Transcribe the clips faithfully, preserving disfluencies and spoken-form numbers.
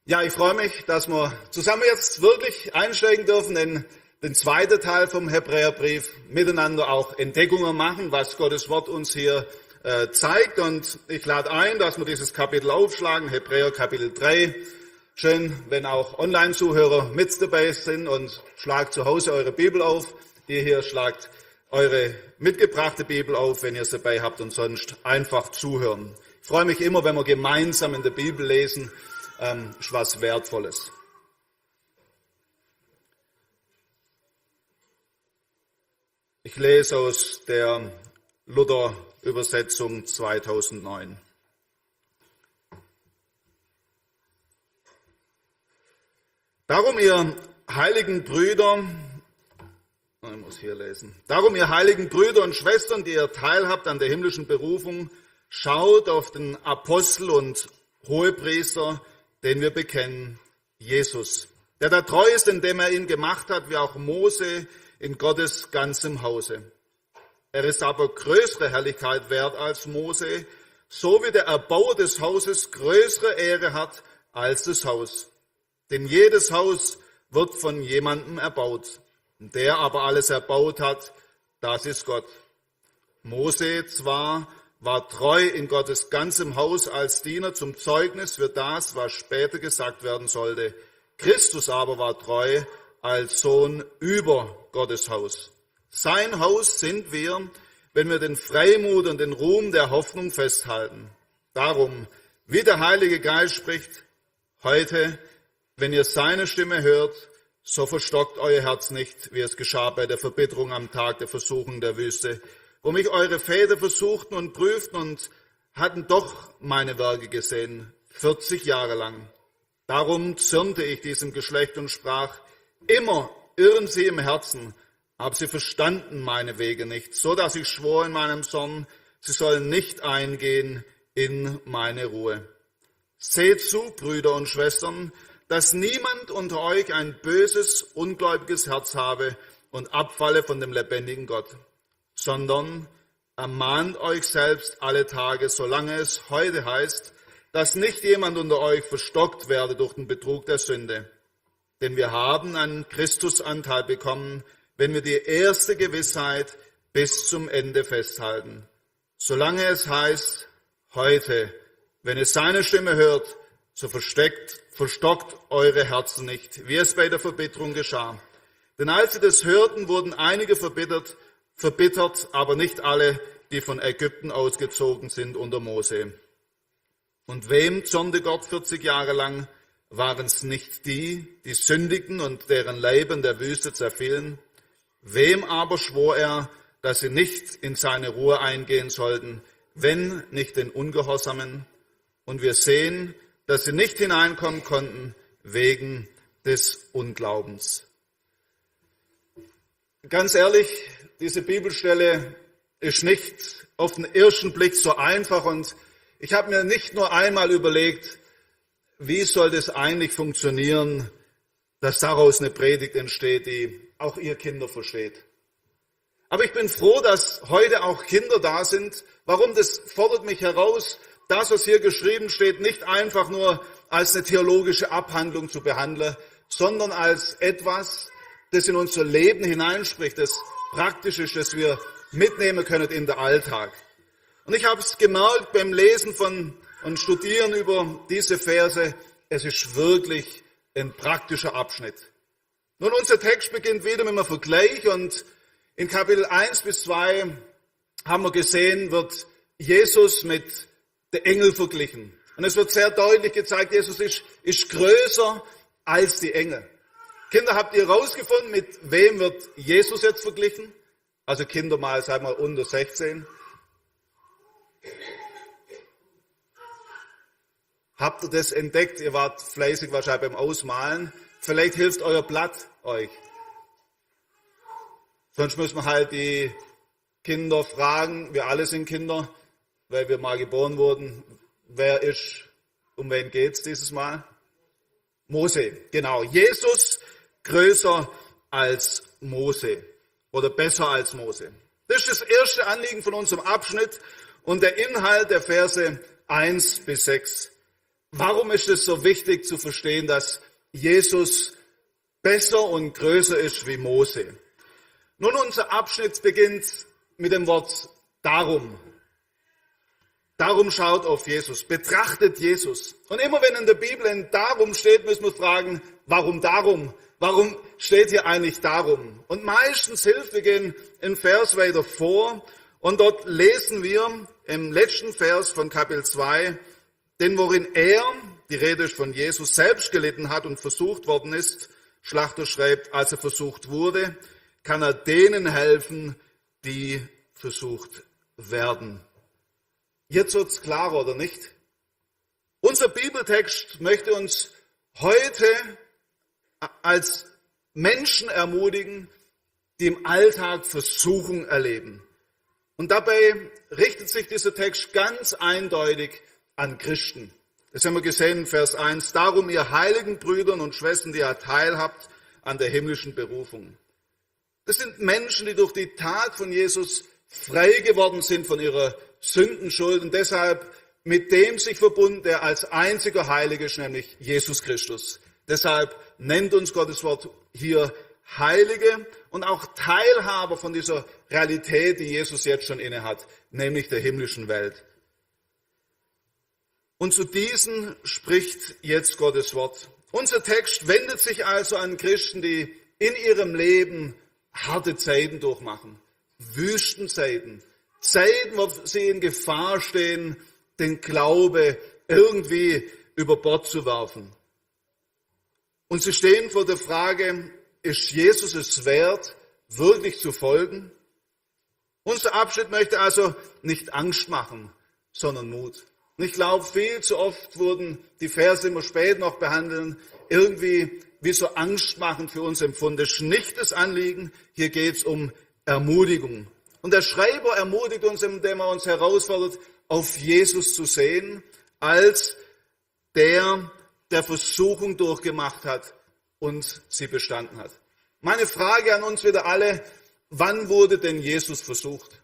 Ja, ich freue mich, dass wir zusammen jetzt wirklich einsteigen dürfen in den zweiten Teil vom Hebräerbrief, miteinander auch Entdeckungen machen, was Gottes Wort uns hier äh, zeigt. Und ich lade ein, dass wir dieses Kapitel aufschlagen, Hebräer Kapitel drei. Schön, wenn auch Online-Zuhörer mit dabei sind, und schlagt zu Hause eure Bibel auf. Ihr hier schlagt eure mitgebrachte Bibel auf, wenn ihr es dabei habt, und sonst einfach zuhören. Ich freue mich immer, wenn wir gemeinsam in der Bibel lesen. Ähm, ist was Wertvolles. Ich lese aus der Luther-Übersetzung zweitausendneun. Darum, ihr heiligen Brüder, ich muss hier lesen. Darum, ihr heiligen Brüder und Schwestern, die ihr teilhabt an der himmlischen Berufung, schaut auf den Apostel und Hohepriester, den wir bekennen, Jesus, der da treu ist, indem er ihn gemacht hat, wie auch Mose in Gottes ganzem Hause. Er ist aber größere Herrlichkeit wert als Mose, so wie der Erbauer des Hauses größere Ehre hat als das Haus. Denn jedes Haus wird von jemandem erbaut. Der aber alles erbaut hat, das ist Gott. Mose zwar war treu in Gottes ganzem Haus als Diener zum Zeugnis für das, was später gesagt werden sollte. Christus aber war treu als Sohn über Gottes Haus. Sein Haus sind wir, wenn wir den Freimut und den Ruhm der Hoffnung festhalten. Darum, wie der Heilige Geist spricht, heute, wenn ihr seine Stimme hört, so verstockt euer Herz nicht, wie es geschah bei der Verbitterung am Tag der Versuchung der Wüste, wo mich eure Väter versuchten und prüften und hatten doch meine Werke gesehen, vierzig Jahre lang. Darum zürnte ich diesem Geschlecht und sprach, immer irren sie im Herzen, aber sie verstanden meine Wege nicht, so dass ich schwor in meinem Zorn, sie sollen nicht eingehen in meine Ruhe. Seht zu, Brüder und Schwestern, dass niemand unter euch ein böses, ungläubiges Herz habe und abfalle von dem lebendigen Gott, sondern ermahnt euch selbst alle Tage, solange es heute heißt, dass nicht jemand unter euch verstockt werde durch den Betrug der Sünde. Denn wir haben einen Christusanteil bekommen, wenn wir die erste Gewissheit bis zum Ende festhalten. Solange es heißt, heute, wenn ihr seine Stimme hört, so versteckt, verstockt eure Herzen nicht, wie es bei der Verbitterung geschah. Denn als sie das hörten, wurden einige verbittert, verbittert, aber nicht alle, die von Ägypten ausgezogen sind unter Mose. Und wem zornte Gott vierzig Jahre lang? Waren es nicht die, die sündigten und deren Leiber in der Wüste zerfielen? Wem aber schwor er, dass sie nicht in seine Ruhe eingehen sollten, wenn nicht den Ungehorsamen? Und wir sehen, dass sie nicht hineinkommen konnten wegen des Unglaubens. Ganz ehrlich, diese Bibelstelle ist nicht auf den ersten Blick so einfach, und ich habe mir nicht nur einmal überlegt, wie soll das eigentlich funktionieren, dass daraus eine Predigt entsteht, die auch ihr Kinder versteht. Aber ich bin froh, dass heute auch Kinder da sind. Warum? Das fordert mich heraus, das, was hier geschrieben steht, nicht einfach nur als eine theologische Abhandlung zu behandeln, sondern als etwas, das in unser Leben hineinspricht, das praktisch ist, das wir mitnehmen können in den Alltag. Und ich habe es gemerkt beim Lesen von und Studieren über diese Verse, es ist wirklich ein praktischer Abschnitt. Nun, unser Text beginnt wieder mit einem Vergleich, und in Kapitel eins bis zwei haben wir gesehen, wird Jesus mit den Engeln verglichen. Und es wird sehr deutlich gezeigt, Jesus ist, ist größer als die Engel. Kinder, habt ihr herausgefunden, mit wem wird Jesus jetzt verglichen? Also Kinder mal, sagen wir, unter sechzehn. Habt ihr das entdeckt? Ihr wart fleißig wahrscheinlich beim Ausmalen. Vielleicht hilft euer Blatt euch. Sonst müssen wir halt die Kinder fragen, wir alle sind Kinder, weil wir mal geboren wurden. Wer ist, um wen geht's dieses Mal? Mose, genau. Jesus größer als Mose oder besser als Mose. Das ist das erste Anliegen von unserem Abschnitt und der Inhalt der Verse eins bis sechs. Warum ist es so wichtig zu verstehen, dass Jesus besser und größer ist wie Mose? Nun, unser Abschnitt beginnt mit dem Wort darum. Darum schaut auf Jesus, betrachtet Jesus. Und immer wenn in der Bibel ein darum steht, müssen wir fragen, warum darum? Warum steht hier eigentlich darum? Und meistens hilft, wir gehen einen Vers weiter vor und dort lesen wir im letzten Vers von Kapitel zwei, denn worin er, die Rede ist von Jesus, selbst gelitten hat und versucht worden ist, Schlachter schreibt, als er versucht wurde, kann er denen helfen, die versucht werden. Jetzt wird's klarer, oder nicht? Unser Bibeltext möchte uns heute als Menschen ermutigen, die im Alltag Versuchung erleben. Und dabei richtet sich dieser Text ganz eindeutig an Christen. Das haben wir gesehen in Vers eins. Darum, ihr heiligen Brüdern und Schwestern, die ihr teilhabt an der himmlischen Berufung. Das sind Menschen, die durch die Tat von Jesus frei geworden sind von ihrer Sündenschuld und deshalb mit dem sich verbunden, der als einziger heilig ist, nämlich Jesus Christus. Deshalb nennt uns Gottes Wort hier Heilige und auch Teilhaber von dieser Realität, die Jesus jetzt schon innehat, nämlich der himmlischen Welt. Und zu diesen spricht jetzt Gottes Wort. Unser Text wendet sich also an Christen, die in ihrem Leben harte Zeiten durchmachen, Wüstenzeiten, Zeiten, wo sie in Gefahr stehen, den Glaube irgendwie über Bord zu werfen. Und sie stehen vor der Frage, ist Jesus es wert, wirklich zu folgen? Unser Abschnitt möchte also nicht Angst machen, sondern Mut. Und ich glaube, viel zu oft wurden die Verse immer spät noch behandeln, irgendwie wie so Angst machen für uns empfunden. Das ist nicht das Anliegen, hier geht es um Ermutigung. Und der Schreiber ermutigt uns, indem er uns herausfordert, auf Jesus zu sehen, als der, der Versuchung durchgemacht hat und sie bestanden hat. Meine Frage an uns wieder alle, wann wurde denn Jesus versucht?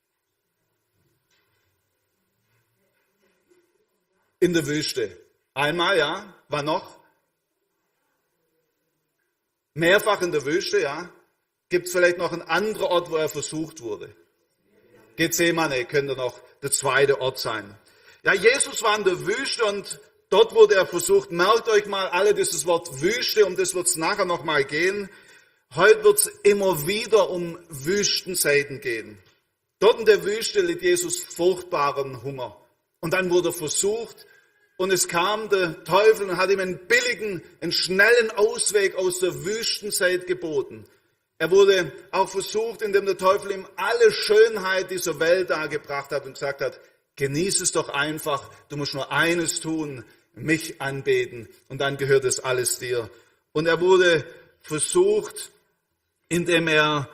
In der Wüste. Einmal, ja. Wann noch? Mehrfach in der Wüste, ja. Gibt es vielleicht noch einen anderen Ort, wo er versucht wurde? Gethsemane könnte noch der zweite Ort sein. Ja, Jesus war in der Wüste und dort wurde er versucht. Merkt euch mal alle dieses Wort Wüste, um das wird es nachher noch mal gehen. Heute wird es immer wieder um Wüstenzeiten gehen. Dort in der Wüste litt Jesus furchtbaren Hunger. Und dann wurde er versucht und es kam der Teufel und hat ihm einen billigen, einen schnellen Ausweg aus der Wüstenzeit geboten. Er wurde auch versucht, indem der Teufel ihm alle Schönheit dieser Welt dargebracht hat und gesagt hat, genieß es doch einfach, du musst nur eines tun, mich anbeten und dann gehört es alles dir. Und er wurde versucht, indem er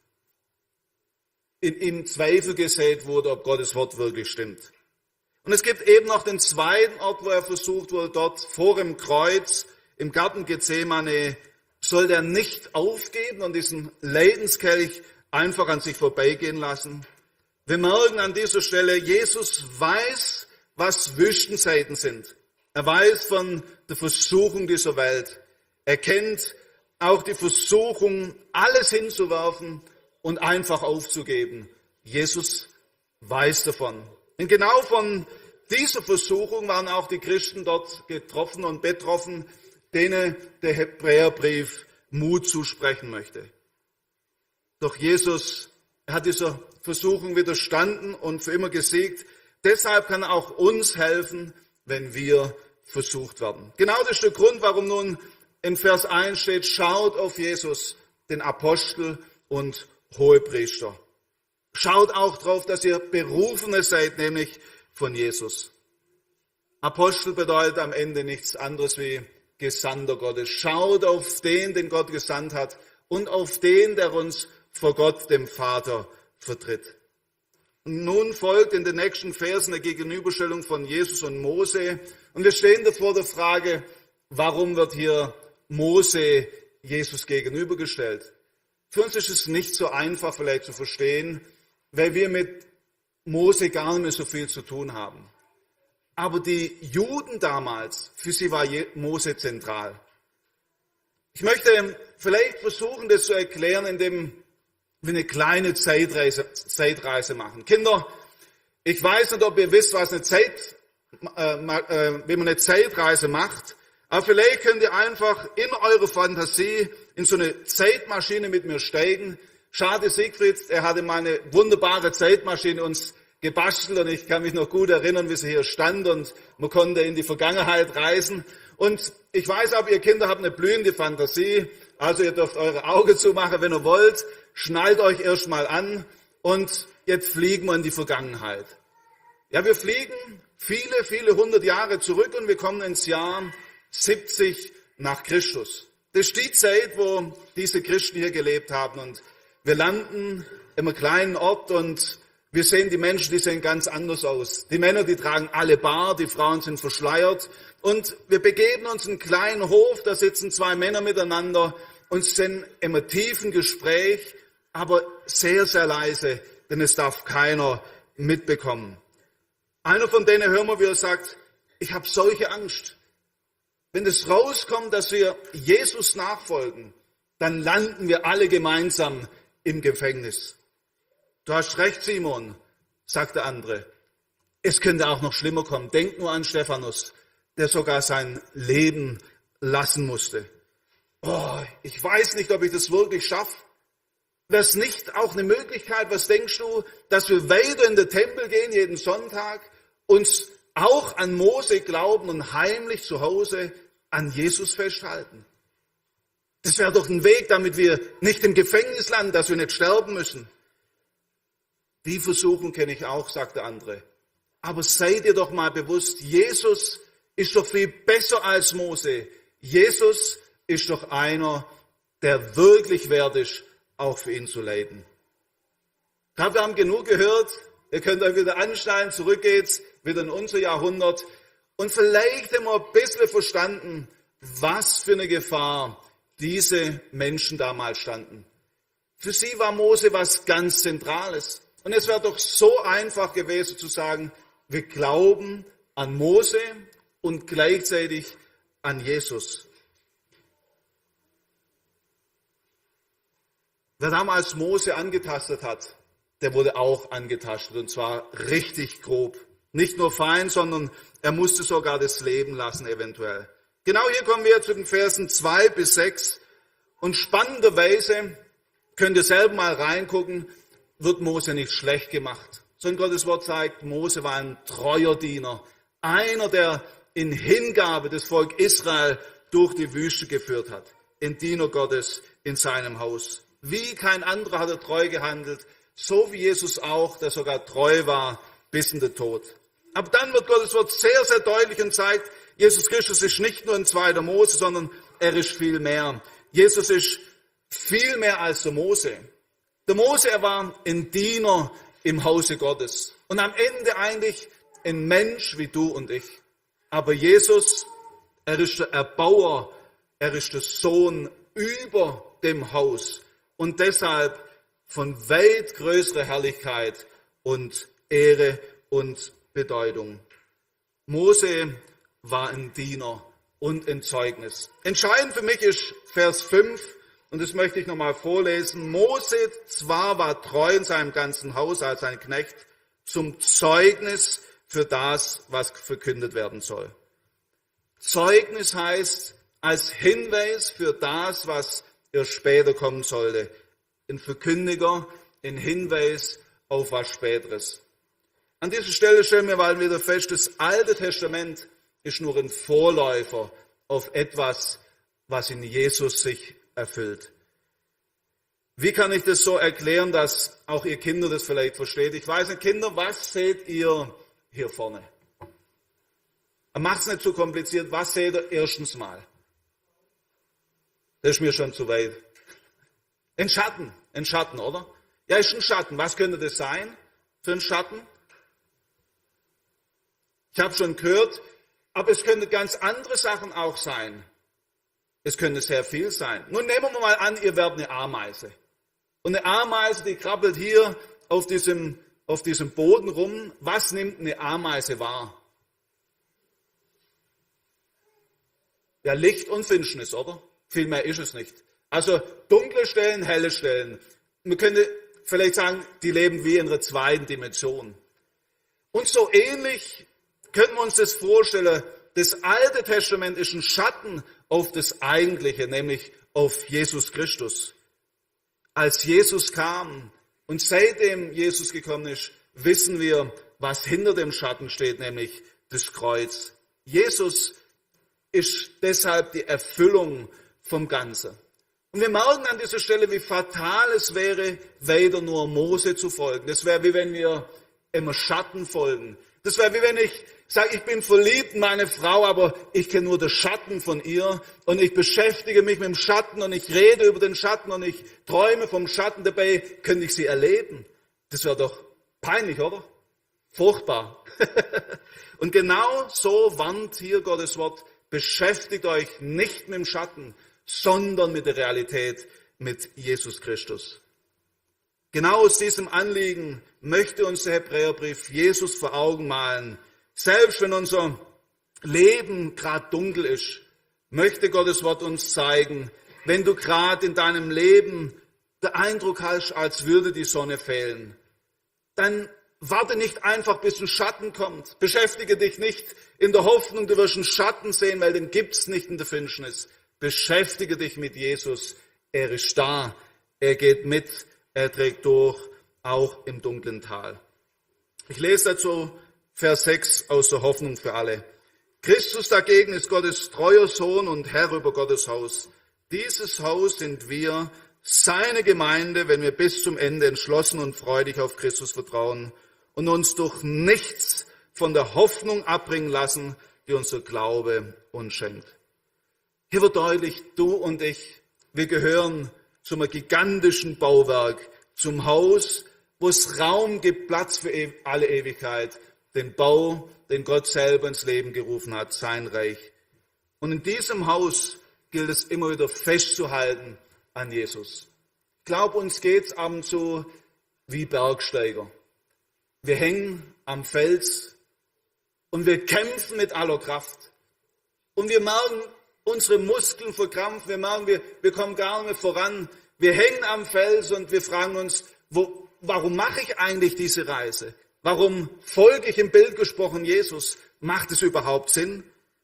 in ihm Zweifel gesät wurde, ob Gottes Wort wirklich stimmt. Und es gibt eben noch den zweiten Ort, wo er versucht wurde, dort vor dem Kreuz, im Garten Gethsemane, soll er nicht aufgeben und diesen Leidenskelch einfach an sich vorbeigehen lassen. Wir merken an dieser Stelle, Jesus weiß, was Wüstenzeiten sind. Er weiß von der Versuchung dieser Welt. Er kennt auch die Versuchung, alles hinzuwerfen und einfach aufzugeben. Jesus weiß davon. Und genau von dieser Versuchung waren auch die Christen dort getroffen und betroffen, denen der Hebräerbrief Mut zusprechen möchte. Doch Jesus hat dieser Versuchung widerstanden und für immer gesiegt. Deshalb kann er auch uns helfen, wenn wir versucht werden. Genau das ist der Grund, warum nun in Vers eins steht, schaut auf Jesus, den Apostel und Hohepriester. Schaut auch darauf, dass ihr Berufene seid, nämlich von Jesus. Apostel bedeutet am Ende nichts anderes wie Gesandter Gottes. Schaut auf den, den Gott gesandt hat und auf den, der uns vor Gott, dem Vater, vertritt. Und nun folgt in den nächsten Versen eine Gegenüberstellung von Jesus und Mose. Und wir stehen vor der Frage, warum wird hier Mose Jesus gegenübergestellt? Für uns ist es nicht so einfach vielleicht zu verstehen, weil wir mit Mose gar nicht mehr so viel zu tun haben. Aber die Juden damals, für sie war Mose zentral. Ich möchte vielleicht versuchen, das zu erklären, indem wir eine kleine Zeitreise, Zeitreise machen. Kinder, ich weiß nicht, ob ihr wisst, was eine Zeit, äh, äh, wie man eine Zeitreise macht, aber vielleicht könnt ihr einfach in eure Fantasie in so eine Zeitmaschine mit mir steigen. Schade, Siegfried, er hatte mal eine wunderbare Zeitmaschine uns gebastelt und ich kann mich noch gut erinnern, wie sie hier stand und man konnte in die Vergangenheit reisen. Und ich weiß aber, ihr Kinder habt eine blühende Fantasie, also ihr dürft eure Augen zumachen, wenn ihr wollt, schnallt euch erstmal an und jetzt fliegen wir in die Vergangenheit. Ja, wir fliegen viele, viele hundert Jahre zurück und wir kommen ins Jahr siebzig nach Christus. Das ist die Zeit, wo diese Christen hier gelebt haben und wir landen in einem kleinen Ort und wir sehen die Menschen, die sehen ganz anders aus. Die Männer, die tragen alle Bart, die Frauen sind verschleiert und wir begeben uns in einen kleinen Hof, da sitzen zwei Männer miteinander und sind in einem tiefen Gespräch, aber sehr, sehr leise, denn es darf keiner mitbekommen. Einer von denen hören wir, wie er sagt, ich habe solche Angst. Wenn es rauskommt, dass wir Jesus nachfolgen, dann landen wir alle gemeinsam im Gefängnis. Du hast recht, Simon, sagt der andere. Es könnte auch noch schlimmer kommen. Denk nur an Stephanus, der sogar sein Leben lassen musste. Oh, ich weiß nicht, ob ich das wirklich schaffe. Wäre es nicht auch eine Möglichkeit, was denkst du, dass wir weiter in den Tempel gehen, jeden Sonntag, uns auch an Mose glauben und heimlich zu Hause an Jesus festhalten? Das wäre doch ein Weg, damit wir nicht im Gefängnis landen, dass wir nicht sterben müssen. Die Versuchung kenne ich auch, sagt der andere. Aber seid ihr doch mal bewusst, Jesus ist doch viel besser als Mose. Jesus ist doch einer, der wirklich wert ist, auch für ihn zu leiden. Ich glaube, wir haben genug gehört. Ihr könnt euch wieder anschneiden, zurück geht's, wieder in unser Jahrhundert. Und vielleicht haben wir ein bisschen verstanden, was für eine Gefahr diese Menschen damals standen. Für sie war Mose was ganz Zentrales. Und es wäre doch so einfach gewesen zu sagen, wir glauben an Mose und gleichzeitig an Jesus. Wer damals Mose angetastet hat, der wurde auch angetastet und zwar richtig grob. Nicht nur fein, sondern er musste sogar das Leben lassen eventuell. Genau hier kommen wir zu den Versen zwei bis sechs und spannenderweise, könnt ihr selber mal reingucken, wird Mose nicht schlecht gemacht. Sondern Gottes Wort sagt, Mose war ein treuer Diener. Einer, der in Hingabe das Volk Israel durch die Wüste geführt hat. Ein Diener Gottes in seinem Haus. Wie kein anderer hat er treu gehandelt, so wie Jesus auch, der sogar treu war bis in den Tod. Aber dann wird Gottes Wort sehr, sehr deutlich und zeigt, Jesus Christus ist nicht nur ein zweiter Mose, sondern er ist viel mehr. Jesus ist viel mehr als der Mose. Der Mose, er war ein Diener im Hause Gottes. Und am Ende eigentlich ein Mensch wie du und ich. Aber Jesus, er ist der Erbauer, er ist der Sohn über dem Haus. Und deshalb von weit größerer Herrlichkeit und Ehre und Bedeutung. Mose war ein Diener und ein Zeugnis. Entscheidend für mich ist Vers fünf. Und das möchte ich nochmal vorlesen. Mose zwar war treu in seinem ganzen Haus als ein Knecht zum Zeugnis für das, was verkündet werden soll. Zeugnis heißt als Hinweis für das, was erst später kommen sollte. Ein Verkündiger, ein Hinweis auf was Späteres. An dieser Stelle stellen wir mal wieder fest, das Alte Testament ist nur ein Vorläufer auf etwas, was in Jesus sich erfüllt. Wie kann ich das so erklären, dass auch ihr Kinder das vielleicht versteht? Ich weiß nicht, Kinder, was seht ihr hier vorne? Macht es nicht zu kompliziert. Was seht ihr erstens mal? Das ist mir schon zu weit. Ein Schatten, ein Schatten, oder? Ja, ist ein Schatten. Was könnte das sein für ein Schatten? Ich habe schon gehört, aber es könnte ganz andere Sachen auch sein. Es könnte sehr viel sein. Nun nehmen wir mal an, ihr werdet eine Ameise. Und eine Ameise, die krabbelt hier auf diesem, auf diesem Boden rum. Was nimmt eine Ameise wahr? Ja, Licht und Finsternis, oder? Viel mehr ist es nicht. Also dunkle Stellen, helle Stellen. Man könnte vielleicht sagen, die leben wie in einer zweiten Dimension. Und so ähnlich können wir uns das vorstellen. Das Alte Testament ist ein Schatten auf das Eigentliche, nämlich auf Jesus Christus. Als Jesus kam und seitdem Jesus gekommen ist, wissen wir, was hinter dem Schatten steht, nämlich das Kreuz. Jesus ist deshalb die Erfüllung vom Ganzen. Und wir merken an dieser Stelle, wie fatal es wäre, weiter nur Mose zu folgen. Das wäre wie wenn wir immer Schatten folgen. Das wäre wie wenn ich sage, ich bin verliebt in meine Frau, aber ich kenne nur den Schatten von ihr und ich beschäftige mich mit dem Schatten und ich rede über den Schatten und ich träume vom Schatten, dabei könnte ich sie erleben. Das wäre doch peinlich, oder? Furchtbar. Und genau so warnt hier Gottes Wort, beschäftigt euch nicht mit dem Schatten, sondern mit der Realität, mit Jesus Christus. Genau aus diesem Anliegen möchte uns der Hebräerbrief Jesus vor Augen malen. Selbst wenn unser Leben gerade dunkel ist, möchte Gottes Wort uns zeigen, wenn du gerade in deinem Leben den Eindruck hast, als würde die Sonne fehlen, dann warte nicht einfach, bis ein Schatten kommt. Beschäftige dich nicht in der Hoffnung, du wirst einen Schatten sehen, weil den gibt's nicht in der Finsternis. Beschäftige dich mit Jesus. Er ist da. Er geht mit. Er trägt durch, auch im dunklen Tal. Ich lese dazu Vers sechs aus der Hoffnung für alle. Christus dagegen ist Gottes treuer Sohn und Herr über Gottes Haus. Dieses Haus sind wir, seine Gemeinde, wenn wir bis zum Ende entschlossen und freudig auf Christus vertrauen und uns durch nichts von der Hoffnung abbringen lassen, die unser Glaube uns schenkt. Hier wird deutlich, du und ich, wir gehören zum gigantischen Bauwerk, zum Haus, wo es Raum gibt, Platz für alle Ewigkeit, den Bau, den Gott selber ins Leben gerufen hat, sein Reich. Und in diesem Haus gilt es immer wieder festzuhalten an Jesus. Ich glaube, uns geht es ab und zu wie Bergsteiger. Wir hängen am Fels und wir kämpfen mit aller Kraft. Und wir merken, unsere Muskeln verkrampfen, wir merken, wir, wir kommen gar nicht mehr voran. Wir hängen am Fels und wir fragen uns, wo, warum mache ich eigentlich diese Reise? Warum folge ich im Bild gesprochen Jesus? Macht es überhaupt Sinn?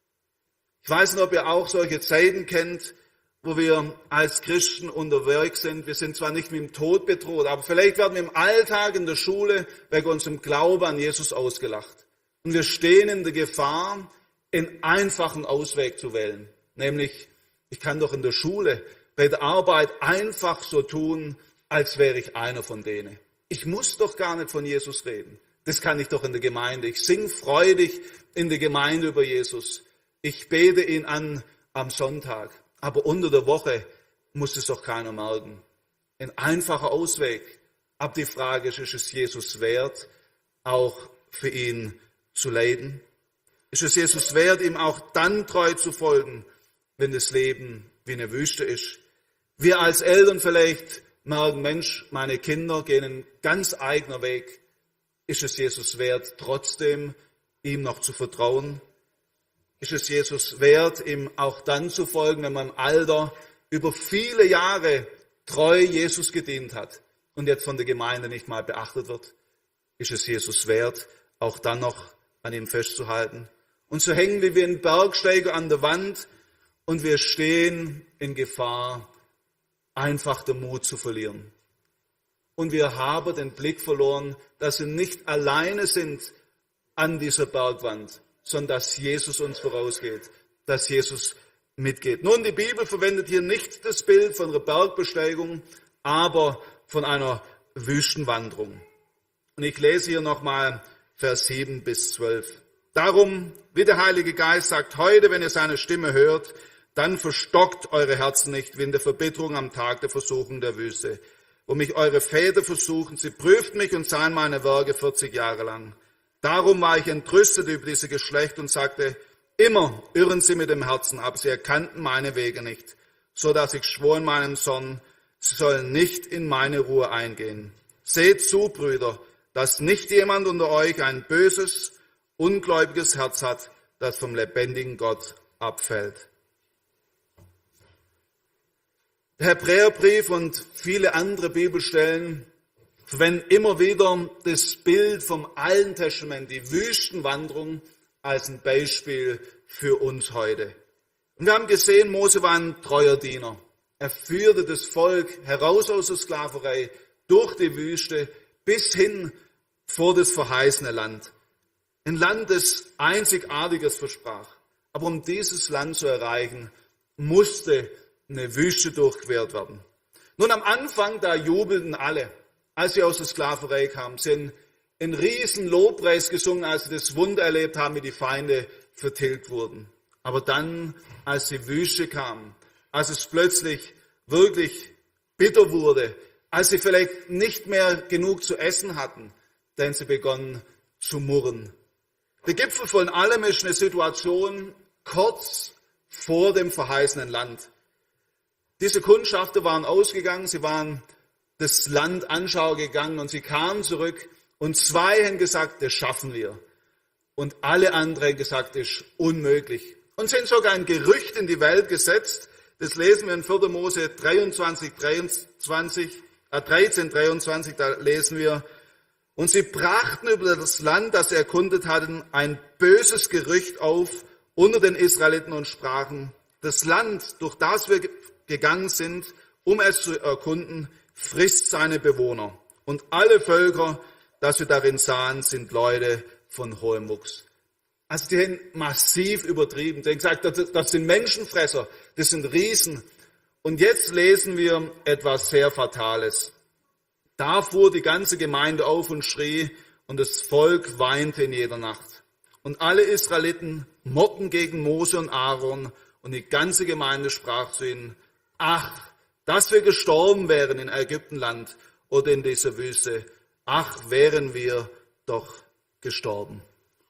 Ich weiß nicht, ob ihr auch solche Zeiten kennt, wo wir als Christen unterwegs sind. Wir sind zwar nicht mit dem Tod bedroht, aber vielleicht werden wir im Alltag, in der Schule, wegen unserem Glauben an Jesus ausgelacht. Und wir stehen in der Gefahr, einen einfachen Ausweg zu wählen. Nämlich, ich kann doch in der Schule, bei der Arbeit einfach so tun, als wäre ich einer von denen. Ich muss doch gar nicht von Jesus reden. Das kann ich doch in der Gemeinde. Ich singe freudig in der Gemeinde über Jesus. Ich bete ihn an am Sonntag. Aber unter der Woche muss es doch keiner merken. Ein einfacher Ausweg. Aber die Frage ist, ist es Jesus wert, auch für ihn zu leiden? Ist es Jesus wert, ihm auch dann treu zu folgen, wenn das Leben wie eine Wüste ist? Wir als Eltern vielleicht merken, Mensch, meine Kinder gehen einen ganz eigenen Weg. Ist es Jesus wert, trotzdem ihm noch zu vertrauen? Ist es Jesus wert, ihm auch dann zu folgen, wenn man im Alter über viele Jahre treu Jesus gedient hat und jetzt von der Gemeinde nicht mal beachtet wird? Ist es Jesus wert, auch dann noch an ihm festzuhalten? Und so hängen wir wie ein Bergsteiger an der Wand und wir stehen in Gefahr, einfach den Mut zu verlieren. Und wir haben den Blick verloren, dass wir nicht alleine sind an dieser Bergwand, sondern dass Jesus uns vorausgeht, dass Jesus mitgeht. Nun, die Bibel verwendet hier nicht das Bild von einer Bergbesteigung, aber von einer Wüstenwanderung. Und ich lese hier nochmal Vers sieben bis zwölf. Darum, wie der Heilige Geist sagt, heute, wenn ihr seine Stimme hört, dann verstockt eure Herzen nicht wie in der Verbitterung am Tag der Versuchung der Wüste, wo mich eure Väter versuchen. Sie prüften mich und sahen meine Werke vierzig Jahre lang. Darum war ich entrüstet über dieses Geschlecht und sagte, immer irren sie mit dem Herzen ab, sie erkannten meine Wege nicht, so dass ich schwor in meinem Zorn, sie sollen nicht in meine Ruhe eingehen. Seht zu, Brüder, dass nicht jemand unter euch ein böses, ungläubiges Herz hat, das vom lebendigen Gott abfällt. Der Hebräerbrief und viele andere Bibelstellen verwenden immer wieder das Bild vom Alten Testament, die Wüstenwanderung, als ein Beispiel für uns heute. Und wir haben gesehen, Mose war ein treuer Diener. Er führte das Volk heraus aus der Sklaverei, durch die Wüste, bis hin vor das verheißene Land. Ein Land, das Einzigartiges versprach. Aber um dieses Land zu erreichen, musste eine Wüste durchquert werden. Nun, am Anfang, da jubelten alle, als sie aus der Sklaverei kamen. Sie haben einen riesen Lobpreis gesungen, als sie das Wunder erlebt haben, wie die Feinde vertilgt wurden. Aber dann, als die Wüste kam, als es plötzlich wirklich bitter wurde, als sie vielleicht nicht mehr genug zu essen hatten, denn sie begonnen zu murren. Der Gipfel von allem ist eine Situation kurz vor dem verheißenen Land. Diese Kundschafter waren ausgegangen, sie waren das Land anschauen gegangen und sie kamen zurück und zwei haben gesagt, das schaffen wir. Und alle anderen haben gesagt, das ist unmöglich. Und sind sogar ein Gerücht in die Welt gesetzt, das lesen wir in vierter Mose dreiundzwanzig, dreiundzwanzig, äh dreizehn, dreiundzwanzig, da lesen wir, und sie brachten über das Land, das sie erkundet hatten, ein böses Gerücht auf unter den Israeliten und sprachen, das Land, durch das wir gegangen sind, um es zu erkunden, frisst seine Bewohner. Und alle Völker, das wir darin sahen, sind Leute von hohem Wuchs. Also die haben massiv übertrieben. Die haben gesagt, das, das sind Menschenfresser, das sind Riesen. Und jetzt lesen wir etwas sehr Fatales. Da fuhr die ganze Gemeinde auf und schrie, und das Volk weinte in jeder Nacht. Und alle Israeliten murrten gegen Mose und Aaron, und die ganze Gemeinde sprach zu ihnen, ach, dass wir gestorben wären in Ägyptenland oder in dieser Wüste. Ach, wären wir doch gestorben.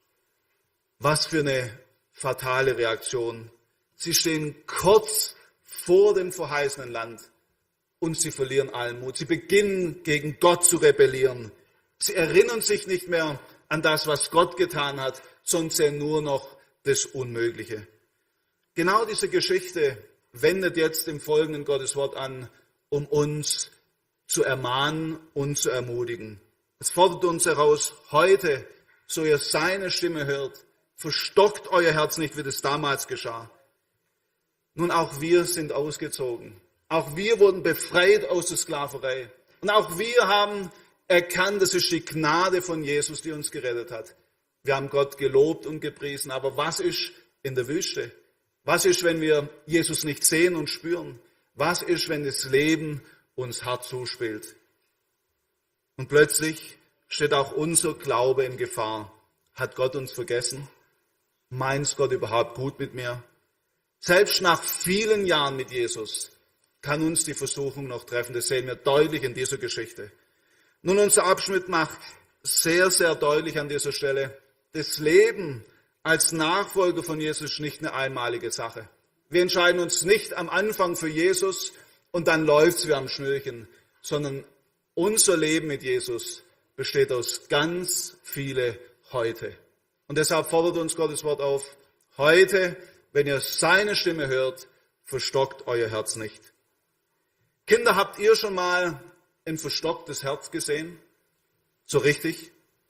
Was für eine fatale Reaktion. Sie stehen kurz vor dem verheißenen Land und sie verlieren allen Mut. Sie beginnen gegen Gott zu rebellieren. Sie erinnern sich nicht mehr an das, was Gott getan hat, sondern sehen nur noch das Unmögliche. Genau diese Geschichte wendet jetzt im folgenden Gotteswort an, um uns zu ermahnen und zu ermutigen. Es fordert uns heraus, heute, so ihr seine Stimme hört, verstockt euer Herz nicht, wie das damals geschah. Nun, auch wir sind ausgezogen. Auch wir wurden befreit aus der Sklaverei. Und auch wir haben erkannt, das ist die Gnade von Jesus, die uns gerettet hat. Wir haben Gott gelobt und gepriesen. Aber was ist in der Wüste? Was ist, wenn wir Jesus nicht sehen und spüren? Was ist, wenn das Leben uns hart zuspielt? Und plötzlich steht auch unser Glaube in Gefahr. Hat Gott uns vergessen? Meint Gott überhaupt gut mit mir? Selbst nach vielen Jahren mit Jesus kann uns die Versuchung noch treffen. Das sehen wir deutlich in dieser Geschichte. Nun, unser Abschnitt macht sehr, sehr deutlich an dieser Stelle, das Leben als Nachfolger von Jesus ist nicht eine einmalige Sache. Wir entscheiden uns nicht am Anfang für Jesus und dann läuft's wie am Schnürchen, sondern unser Leben mit Jesus besteht aus ganz viele Heute. Und deshalb fordert uns Gottes Wort auf, heute, wenn ihr seine Stimme hört, verstockt euer Herz nicht. Kinder, habt ihr schon mal ein verstocktes Herz gesehen? So richtig?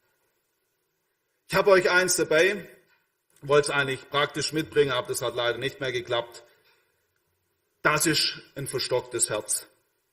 Ich habe euch eins dabei, wollte es eigentlich praktisch mitbringen, aber das hat leider nicht mehr geklappt. Das ist ein verstocktes Herz.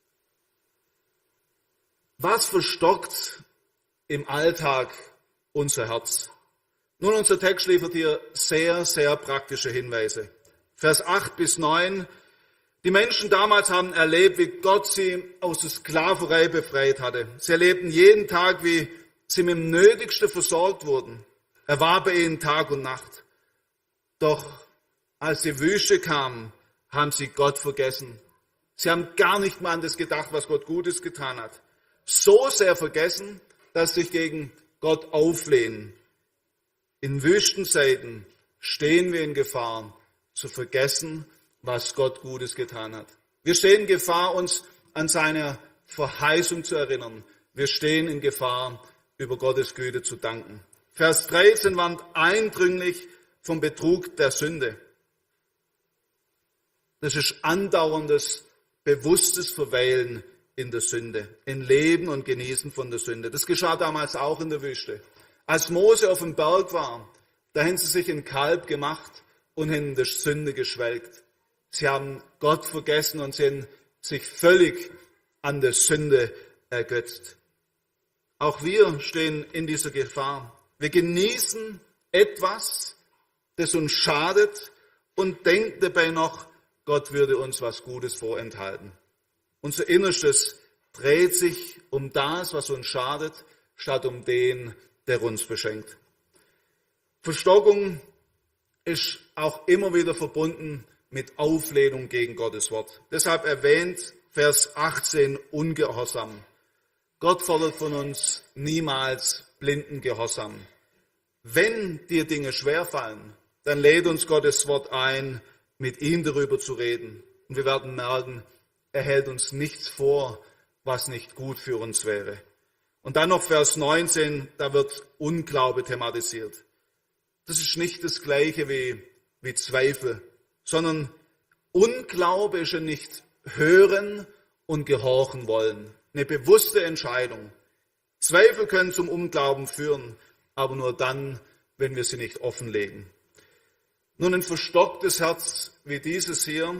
Was verstockt im Alltag unser Herz? Nun, unser Text liefert hier sehr, sehr praktische Hinweise. Vers acht bis neun. Die Menschen damals haben erlebt, wie Gott sie aus der Sklaverei befreit hatte. Sie erlebten jeden Tag, wie sie mit dem Nötigsten versorgt wurden. Er war bei ihnen Tag und Nacht. Doch als die Wüste kam, haben sie Gott vergessen. Sie haben gar nicht mal an das gedacht, was Gott Gutes getan hat. So sehr vergessen, dass sie sich gegen Gott auflehnen. In Wüstenzeiten stehen wir in Gefahr, zu vergessen, was Gott Gutes getan hat. Wir stehen in Gefahr, uns an seine Verheißung zu erinnern. Wir stehen in Gefahr, über Gottes Güte zu danken. Vers dreizehn warnt eindringlich vom Betrug der Sünde. Das ist andauerndes bewusstes Verweilen in der Sünde, in Leben und Genießen von der Sünde. Das geschah damals auch in der Wüste. Als Mose auf dem Berg war, da haben sie sich ein Kalb gemacht und in der Sünde geschwelgt. Sie haben Gott vergessen und sie haben sich völlig an der Sünde ergötzt. Auch wir stehen in dieser Gefahr. Wir genießen etwas, das uns schadet und denken dabei noch, Gott würde uns was Gutes vorenthalten. Unser Innerstes dreht sich um das, was uns schadet, statt um den, der uns beschenkt. Verstockung ist auch immer wieder verbunden mit Auflehnung gegen Gottes Wort. Deshalb erwähnt Vers achtzehn Ungehorsam. Gott fordert von uns niemals blinden Gehorsam. Wenn dir Dinge schwerfallen, dann lädt uns Gottes Wort ein, mit ihm darüber zu reden. Und wir werden merken, er hält uns nichts vor, was nicht gut für uns wäre. Und dann noch Vers neunzehn, da wird Unglaube thematisiert. Das ist nicht das Gleiche wie, wie Zweifel, sondern Unglaube ist ja nicht hören und gehorchen wollen. Eine bewusste Entscheidung. Zweifel können zum Unglauben führen, aber nur dann, wenn wir sie nicht offenlegen. Nun, ein verstocktes Herz wie dieses hier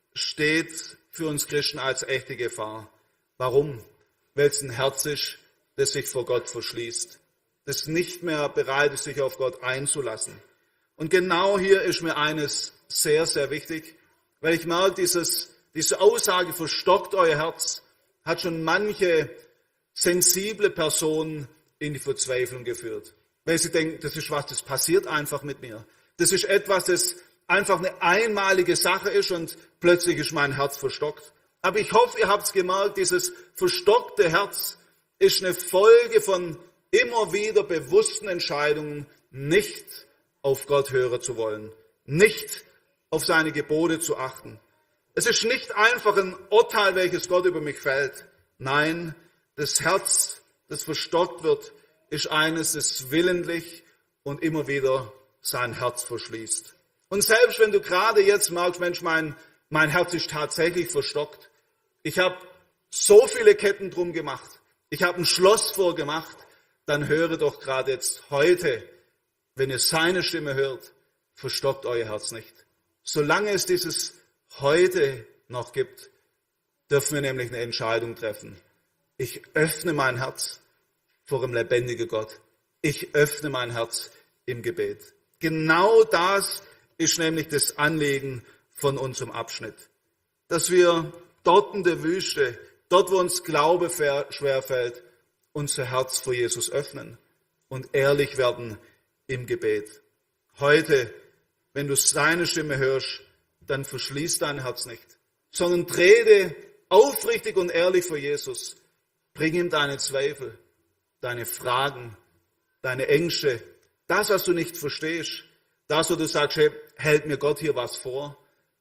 steht für uns Christen als echte Gefahr. Warum? Weil es ein Herz ist, das sich vor Gott verschließt, das nicht mehr bereit ist, sich auf Gott einzulassen. Und genau hier ist mir eines sehr, sehr wichtig, weil ich merke, dieses, diese Aussage, verstockt euer Herz, hat schon manche sensible Personen in die Verzweiflung geführt. Weil sie denken, das ist was, das passiert einfach mit mir. Das ist etwas, das einfach eine einmalige Sache ist und plötzlich ist mein Herz verstockt. Aber ich hoffe, ihr habt es gemerkt, dieses verstockte Herz ist eine Folge von immer wieder bewussten Entscheidungen, nicht auf Gott hören zu wollen, nicht auf seine Gebote zu achten. Es ist nicht einfach ein Urteil, welches Gott über mich fällt. Nein, das Herz, das verstockt wird, ist eines, das willentlich und immer wieder sein Herz verschließt. Und selbst wenn du gerade jetzt merkst, Mensch, mein, mein Herz ist tatsächlich verstockt. Ich habe so viele Ketten drum gemacht. Ich habe ein Schloss vorgemacht. Dann höre doch gerade jetzt heute, wenn ihr seine Stimme hört, verstockt euer Herz nicht. Solange es dieses heute noch gibt, dürfen wir nämlich eine Entscheidung treffen. Ich öffne mein Herz vor dem lebendigen Gott. Ich öffne mein Herz im Gebet. Genau das ist nämlich das Anliegen von unserem Abschnitt. Dass wir dort in der Wüste, dort wo uns Glaube schwerfällt, unser Herz vor Jesus öffnen und ehrlich werden im Gebet. Heute, wenn du seine Stimme hörst, dann verschließ dein Herz nicht, sondern trete aufrichtig und ehrlich vor Jesus. Bring ihm deine Zweifel, deine Fragen, deine Ängste, das, was du nicht verstehst, das, wo du sagst, hey, hält mir Gott hier was vor,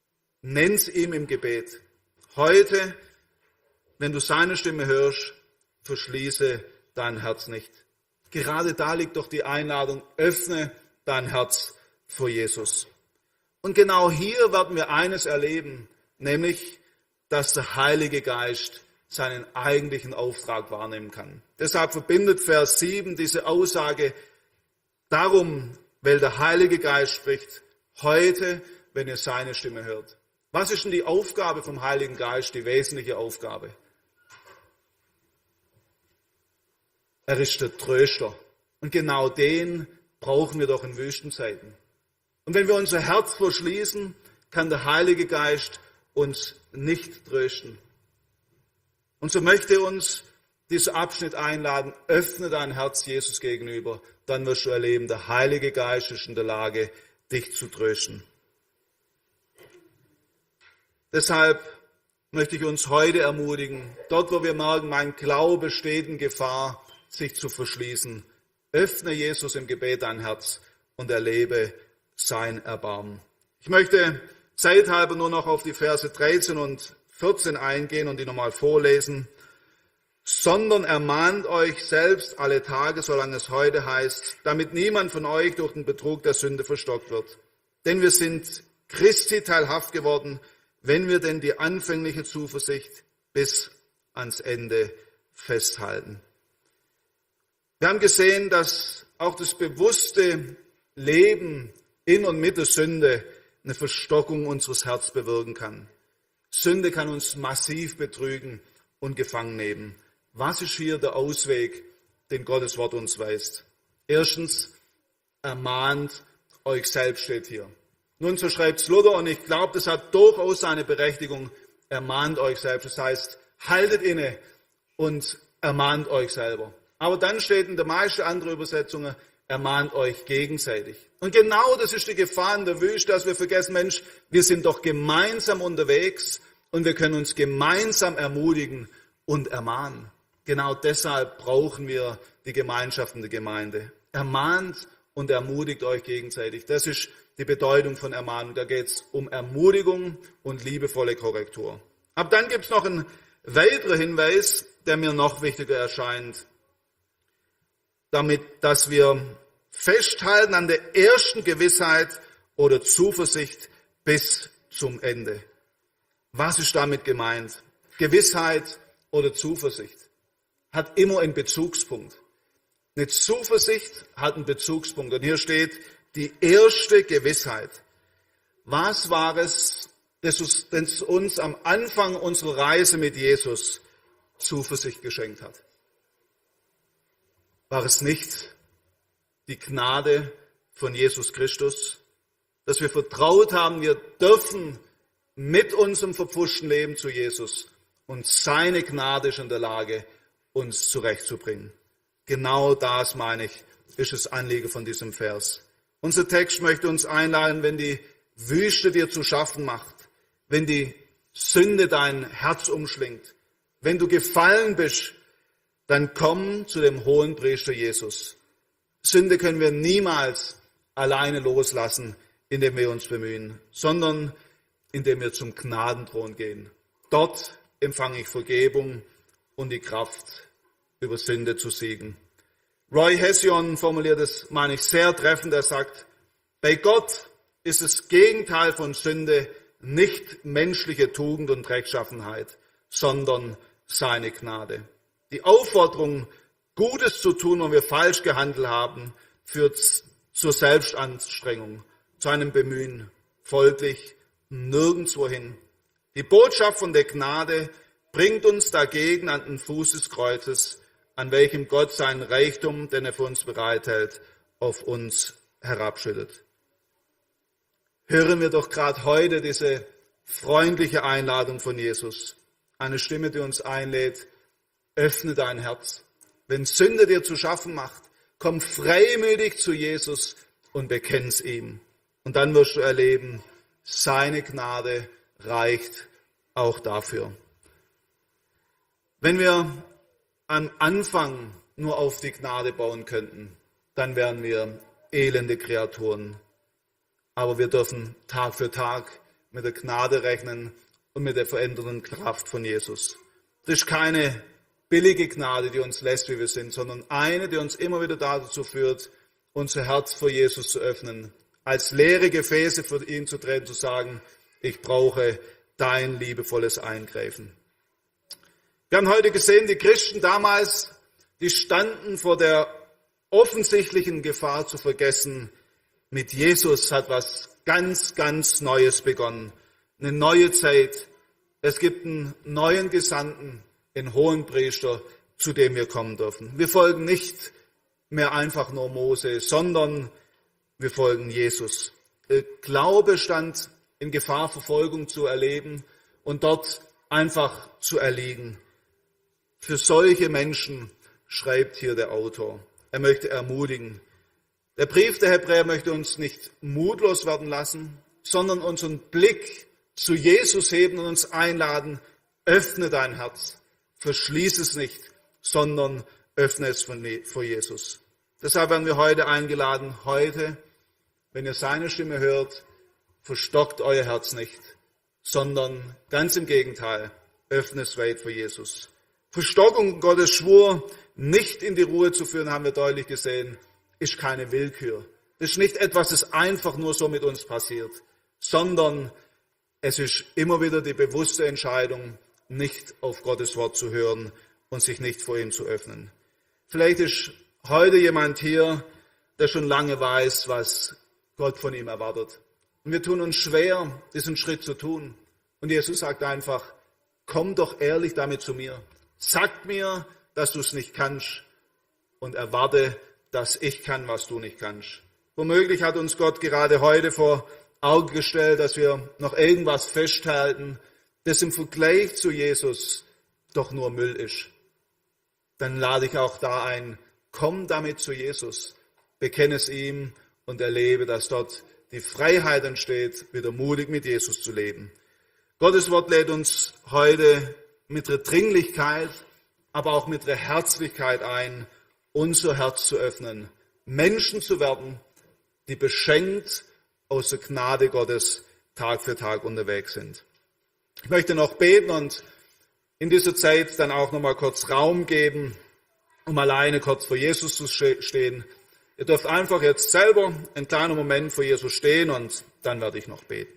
nenn's ihm im Gebet. Heute, wenn du seine Stimme hörst, verschließe dein Herz nicht. Gerade da liegt doch die Einladung, öffne dein Herz vor Jesus. Und genau hier werden wir eines erleben, nämlich, dass der Heilige Geist seinen eigentlichen Auftrag wahrnehmen kann. Deshalb verbindet Vers sieben diese Aussage darum, weil der Heilige Geist spricht, heute, wenn ihr seine Stimme hört. Was ist denn die Aufgabe vom Heiligen Geist, die wesentliche Aufgabe? Er ist der Tröster. Und genau den brauchen wir doch in Wüstenzeiten. Und wenn wir unser Herz verschließen, kann der Heilige Geist uns nicht trösten. Und so möchte uns dieser Abschnitt einladen, öffne dein Herz Jesus gegenüber, dann wirst du erleben, der Heilige Geist ist in der Lage, dich zu trösten. Deshalb möchte ich uns heute ermutigen, dort wo wir merken, mein Glaube steht in Gefahr, sich zu verschließen, öffne Jesus im Gebet dein Herz und erlebe sein Erbarmen. Ich möchte zeithalber nur noch auf die Verse dreizehn und vierzehn eingehen und die nochmal vorlesen. Sondern ermahnt euch selbst alle Tage, solange es heute heißt, damit niemand von euch durch den Betrug der Sünde verstockt wird. Denn wir sind Christi teilhaft geworden, wenn wir denn die anfängliche Zuversicht bis ans Ende festhalten. Wir haben gesehen, dass auch das bewusste Leben in und mit der Sünde eine Verstockung unseres Herzens bewirken kann. Sünde kann uns massiv betrügen und gefangen nehmen. Was ist hier der Ausweg, den Gottes Wort uns weist? Erstens, ermahnt euch selbst, steht hier. Nun, so schreibt Luther, und ich glaube, das hat durchaus seine Berechtigung, ermahnt euch selbst. Das heißt, haltet inne und ermahnt euch selber. Aber dann steht in der meisten anderen Übersetzungen, ermahnt euch gegenseitig. Und genau das ist die Gefahr in der Wüste, dass wir vergessen, Mensch, wir sind doch gemeinsam unterwegs und wir können uns gemeinsam ermutigen und ermahnen. Genau deshalb brauchen wir die Gemeinschaft in der Gemeinde. Ermahnt und ermutigt euch gegenseitig. Das ist die Bedeutung von Ermahnung. Da geht es um Ermutigung und liebevolle Korrektur. Aber dann gibt es noch einen weiteren Hinweis, der mir noch wichtiger erscheint, damit, dass wir festhalten an der ersten Gewissheit oder Zuversicht bis zum Ende. Was ist damit gemeint? Gewissheit oder Zuversicht hat immer einen Bezugspunkt. Eine Zuversicht hat einen Bezugspunkt. Und hier steht die erste Gewissheit. Was war es, das uns am Anfang unserer Reise mit Jesus Zuversicht geschenkt hat? War es nicht die Gnade von Jesus Christus, dass wir vertraut haben, wir dürfen mit unserem verpfuschten Leben zu Jesus und seine Gnade ist in der Lage, uns zurechtzubringen. Genau das, meine ich, ist das Anliegen von diesem Vers. Unser Text möchte uns einladen, wenn die Wüste dir zu schaffen macht, wenn die Sünde dein Herz umschlingt, wenn du gefallen bist, dann komm zu dem Hohenpriester Jesus. Sünde können wir niemals alleine loslassen, indem wir uns bemühen, sondern indem wir zum Gnadenthron gehen. Dort empfange ich Vergebung und die Kraft, über Sünde zu siegen. Roy Hession formuliert es, meine ich, sehr treffend. Er sagt, bei Gott ist das Gegenteil von Sünde nicht menschliche Tugend und Rechtschaffenheit, sondern seine Gnade. Die Aufforderung, Gutes zu tun, wenn wir falsch gehandelt haben, führt zur Selbstanstrengung, zu einem Bemühen, folglich nirgendwo hin. Die Botschaft von der Gnade bringt uns dagegen an den Fuß des Kreuzes, an welchem Gott seinen Reichtum, den er für uns bereithält, auf uns herabschüttet. Hören wir doch gerade heute diese freundliche Einladung von Jesus. Eine Stimme, die uns einlädt, öffne dein Herz. Wenn Sünde dir zu schaffen macht, komm freimütig zu Jesus und bekenn's ihm. Und dann wirst du erleben, seine Gnade reicht auch dafür. Wenn wir am Anfang nur auf die Gnade bauen könnten, dann wären wir elende Kreaturen. Aber wir dürfen Tag für Tag mit der Gnade rechnen und mit der verändernden Kraft von Jesus. Das ist keine billige Gnade, die uns lässt, wie wir sind, sondern eine, die uns immer wieder dazu führt, unser Herz vor Jesus zu öffnen, als leere Gefäße für ihn zu treten, zu sagen, ich brauche dein liebevolles Eingreifen. Wir haben heute gesehen, die Christen damals, die standen vor der offensichtlichen Gefahr zu vergessen, mit Jesus hat was ganz, ganz Neues begonnen. Eine neue Zeit. Es gibt einen neuen Gesandten, den Hohenpriester, zu dem wir kommen dürfen. Wir folgen nicht mehr einfach nur Mose, sondern wir folgen Jesus. Der Glaube stand in Gefahr, Verfolgung zu erleben und dort einfach zu erliegen. Für solche Menschen schreibt hier der Autor. Er möchte ermutigen. Der Brief der Hebräer möchte uns nicht mutlos werden lassen, sondern unseren Blick zu Jesus heben und uns einladen, öffne dein Herz, verschließ es nicht, sondern öffne es vor Jesus. Deshalb werden wir heute eingeladen, heute, wenn ihr seine Stimme hört, verstockt euer Herz nicht, sondern ganz im Gegenteil, öffne es weit vor Jesus. Verstockung Gottes Schwur nicht in die Ruhe zu führen, haben wir deutlich gesehen, ist keine Willkür. Das ist nicht etwas, das einfach nur so mit uns passiert, sondern Es ist immer wieder die bewusste Entscheidung, nicht auf Gottes Wort zu hören und sich nicht vor ihm zu öffnen. Vielleicht ist heute jemand hier, der schon lange weiß, was Gott von ihm erwartet. Und wir tun uns schwer, diesen Schritt zu tun. Und Jesus sagt einfach, komm doch ehrlich damit zu mir. Sag mir, dass du es nicht kannst und erwarte, dass ich kann, was du nicht kannst. Womöglich hat uns Gott gerade heute vor Augen gestellt, dass wir noch irgendwas festhalten, das im Vergleich zu Jesus doch nur Müll ist. Dann lade ich auch da ein, komm damit zu Jesus, bekenne es ihm und erlebe, dass dort die Freiheit entsteht, wieder mutig mit Jesus zu leben. Gottes Wort lädt uns heute mit der Dringlichkeit, aber auch mit der Herzlichkeit ein, unser Herz zu öffnen, Menschen zu werden, die beschenkt aus der Gnade Gottes Tag für Tag unterwegs sind. Ich möchte noch beten und in dieser Zeit dann auch noch mal kurz Raum geben, um alleine kurz vor Jesus zu stehen. Ihr dürft einfach jetzt selber einen kleinen Moment vor Jesus stehen und dann werde ich noch beten.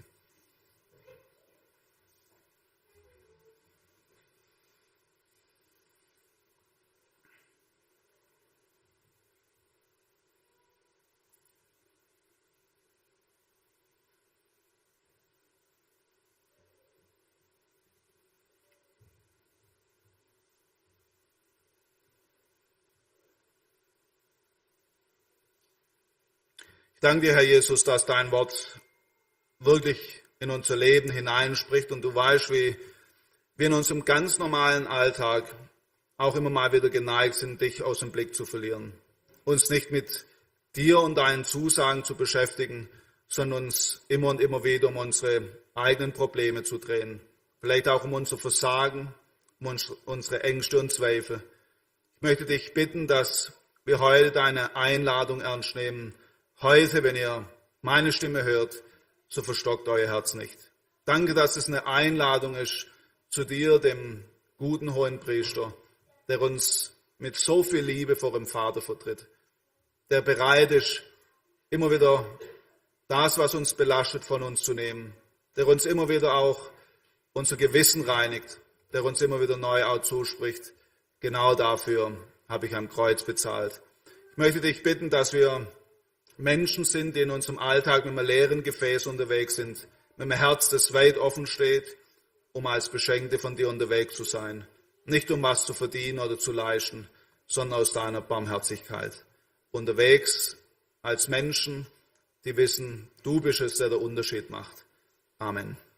Ich danke dir, Herr Jesus, dass dein Wort wirklich in unser Leben hineinspricht und du weißt, wie wir in unserem ganz normalen Alltag auch immer mal wieder geneigt sind, dich aus dem Blick zu verlieren. Uns nicht mit dir und deinen Zusagen zu beschäftigen, sondern uns immer und immer wieder um unsere eigenen Probleme zu drehen. Vielleicht auch um unser Versagen, um unsere Ängste und Zweifel. Ich möchte dich bitten, dass wir heute deine Einladung ernst nehmen. Heute, wenn ihr meine Stimme hört, so verstockt euer Herz nicht. Danke, dass es eine Einladung ist zu dir, dem guten Hohenpriester, der uns mit so viel Liebe vor dem Vater vertritt, der bereit ist, immer wieder das, was uns belastet, von uns zu nehmen, der uns immer wieder auch unser Gewissen reinigt, der uns immer wieder neu auch zuspricht. Genau dafür habe ich am Kreuz bezahlt. Ich möchte dich bitten, dass wir Menschen sind, die in unserem Alltag mit einem leeren Gefäß unterwegs sind, mit einem Herz, das weit offen steht, um als Beschenkte von dir unterwegs zu sein. Nicht um was zu verdienen oder zu leisten, sondern aus deiner Barmherzigkeit. Unterwegs als Menschen, die wissen, du bist es, der den Unterschied macht. Amen.